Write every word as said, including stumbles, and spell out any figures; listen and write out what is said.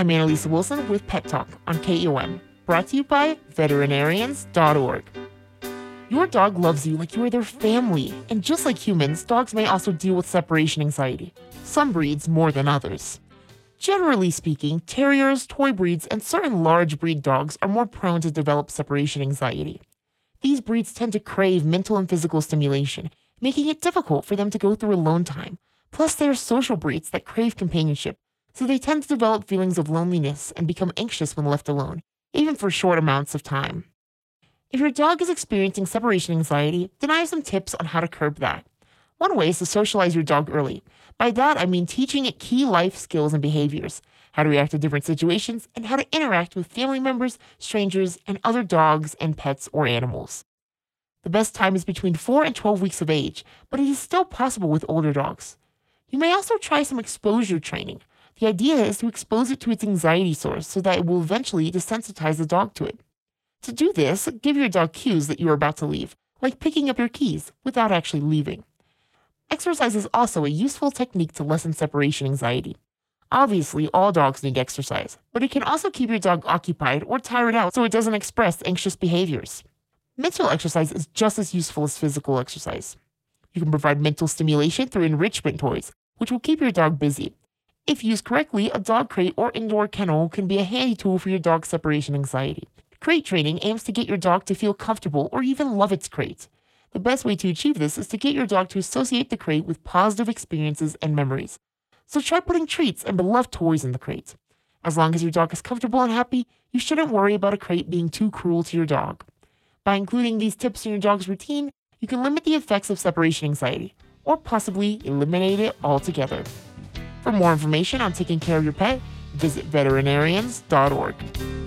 I'm Annalisa Wilson with Pet Talk on K E O M, brought to you by veterinarians dot org. Your dog loves you like you are their family, and just like humans, dogs may also deal with separation anxiety, some breeds more than others. Generally speaking, terriers, toy breeds, and certain large breed dogs are more prone to develop separation anxiety. These breeds tend to crave mental and physical stimulation, making it difficult for them to go through alone time. Plus, they are social breeds that crave companionship, so they tend to develop feelings of loneliness and become anxious when left alone, even for short amounts of time. If your dog is experiencing separation anxiety, then I have some tips on how to curb that. One way is to socialize your dog early. By that, I mean teaching it key life skills and behaviors, how to react to different situations, and how to interact with family members, strangers, and other dogs and pets or animals. The best time is between four and twelve weeks of age, but it is still possible with older dogs. You may also try some exposure training. The idea is to expose it to its anxiety source so that it will eventually desensitize the dog to it. To do this, give your dog cues that you are about to leave, like picking up your keys, without actually leaving. Exercise is also a useful technique to lessen separation anxiety. Obviously, all dogs need exercise, but it can also keep your dog occupied or tired out so it doesn't express anxious behaviors. Mental exercise is just as useful as physical exercise. You can provide mental stimulation through enrichment toys, which will keep your dog busy. If used correctly, a dog crate or indoor kennel can be a handy tool for your dog's separation anxiety. Crate training aims to get your dog to feel comfortable or even love its crate. The best way to achieve this is to get your dog to associate the crate with positive experiences and memories. So try putting treats and beloved toys in the crate. As long as your dog is comfortable and happy, you shouldn't worry about a crate being too cruel to your dog. By including these tips in your dog's routine, you can limit the effects of separation anxiety, or possibly eliminate it altogether. For more information on taking care of your pet, visit veterinarians dot org.